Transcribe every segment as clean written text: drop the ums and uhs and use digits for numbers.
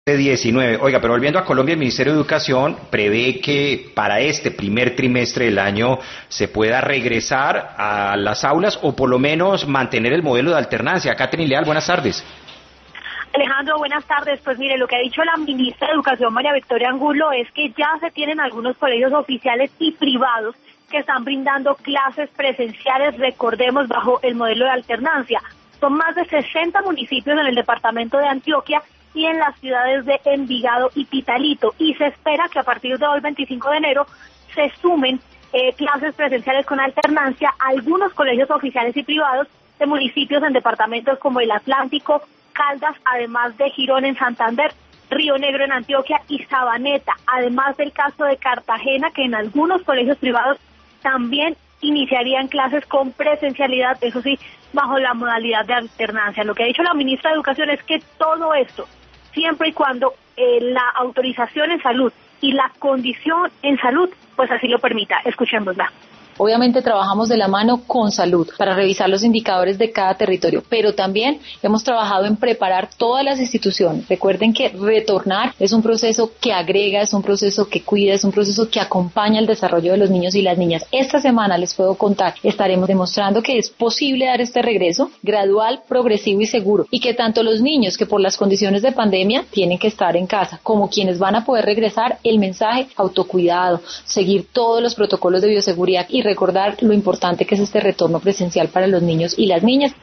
de 19. Oiga, pero volviendo a Colombia, el Ministerio de Educación prevé que para este primer trimestre del año se pueda regresar a las aulas o por lo menos mantener el modelo de alternancia. Catherine Leal, buenas tardes. Alejandro, buenas tardes. Pues mire, lo que ha dicho la ministra de Educación, María Victoria Angulo, es que ya se tienen algunos colegios oficiales y privados que están brindando clases presenciales, recordemos, bajo el modelo de alternancia. Son más de 60 municipios en el departamento de Antioquia y en las ciudades de Envigado y Pitalito, y se espera que a partir de hoy, 25 de enero, se sumen clases presenciales con alternancia a algunos colegios oficiales y privados de municipios en departamentos como el Atlántico, Caldas, además de Girón en Santander, Río Negro en Antioquia y Sabaneta, además del caso de Cartagena, que en algunos colegios privados también iniciarían clases con presencialidad, eso sí, bajo la modalidad de alternancia. Lo que ha dicho la ministra de Educación es que todo esto, siempre y cuando la autorización en salud y la condición en salud, pues así lo permita. Escuchémosla. Obviamente trabajamos de la mano con salud para revisar los indicadores de cada territorio, pero también hemos trabajado en preparar todas las instituciones. Recuerden que retornar es un proceso que agrega, es un proceso que cuida, es un proceso que acompaña el desarrollo de los niños y las niñas. Esta semana, les puedo contar, estaremos demostrando que es posible dar este regreso gradual, progresivo y seguro, y que tanto los niños que por las condiciones de pandemia tienen que estar en casa, como quienes van a poder regresar, el mensaje autocuidado, seguir todos los protocolos de bioseguridad y recordar lo importante que es este retorno presencial para los niños y las niñas.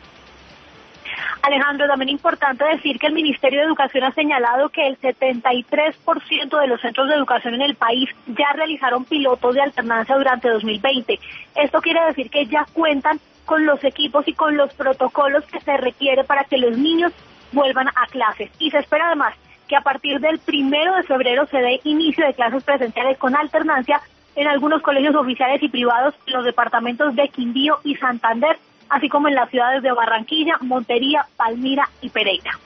Alejandro, también importante decir que el Ministerio de Educación ha señalado que el 73% de los centros de educación en el país ya realizaron pilotos de alternancia durante 2020. Esto quiere decir que ya cuentan con los equipos y con los protocolos que se requiere para que los niños vuelvan a clases. Y se espera además que a partir del 1 de febrero se dé inicio de clases presenciales con alternancia en algunos colegios oficiales y privados en los departamentos de Quindío y Santander, así como en las ciudades de Barranquilla, Montería, Palmira y Pereira.